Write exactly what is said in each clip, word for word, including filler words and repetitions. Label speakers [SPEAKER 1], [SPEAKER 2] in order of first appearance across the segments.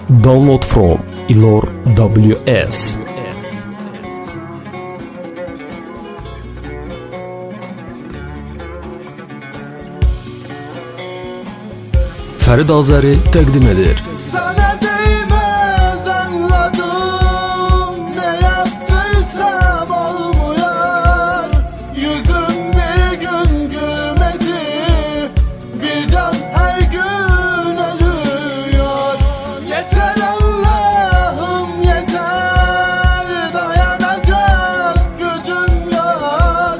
[SPEAKER 1] Download from Ilor W S. Ferid Azeri təqdim edir.
[SPEAKER 2] Sana değmez anladım, ne yaptıysam olmuyor. Yüzüm bir gün gülmedi, bir can her gün ölüyor. Yeter Allah'ım yeter, dayanacak gücüm yok.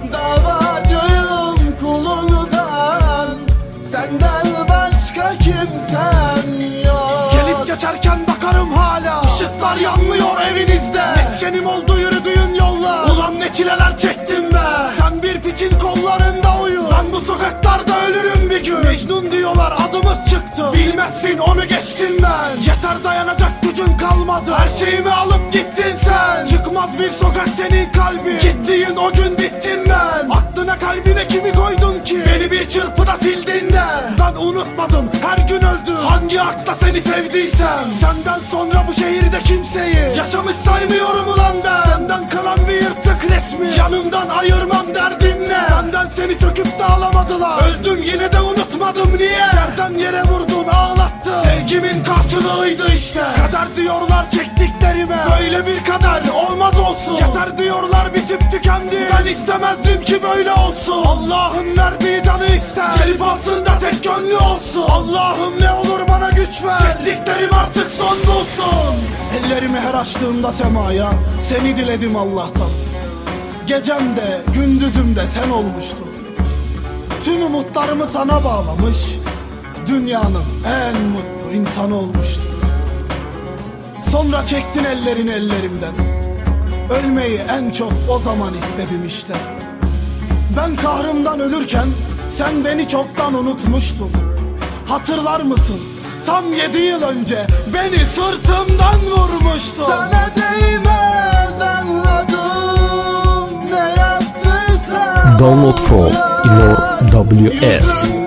[SPEAKER 2] Davacıyım kulundan, senden başka kimsen yok. Gelip geçerken bakarım hala, ışıklar yanmıyor evinizde. Meskenim oldu yürüdüğün yollar, ulan ne çileler çektim be. Sen bir piçin kollarında uyu, ben bu sokaklarda ölürüm bir gün. Mecnun diyorlar adımız çıktı, bilmezsin onu geçtim ben. Yeter dayanacak gücün kalmadı, her şeyimi alıp gittin sen. Çıkmaz bir sokak senin kalbin, gittiğin o gün bittim ben. Aklına kalbine kimi koydun ki, beni bir çırpıda sildin de. Ben unutmadım her gün öldü, hangi akla seni sevdiysem. Senden sonra bu şehirde kimseyi yaşamış saymıyorum ulan ben. Senden kalan bir yırtık resmi, yanımdan ayırmam derdim ne. Benden seni söküp de alamadılar, öldüm yine de unutmadım niye. Yerden yere vurdun ağlattın, sevgimin karşılığıydı işte. Kader diyorlar çektiklerime, böyle bir kader olmaz olsun. Yeter diyorlar bitip tükendi, ben istemezdim ki böyle olsun. Allah'ın verdiği canı ister, gelip alsın da tek gönlü olsun. Allah'ım ne olur bana güç ver, çektiklerim artık son bulsun. Ellerimi her açtığımda semaya, seni diledim Allah'tan. Gecemde gündüzümde sen olmuştun. Tüm umutlarımı sana bağlamış, dünyanın en mutlu insanı olmuştun. Sonra çektin ellerini ellerimden, ölmeyi en çok o zaman istedim işte. Ben kahrımdan ölürken sen beni çoktan unutmuştun. Hatırlar mısın? Tam yedi yıl önce beni sırtımdan vurmuştun. Sana değmez anladım, ne yaptıysam.
[SPEAKER 1] Download from Ilor W S.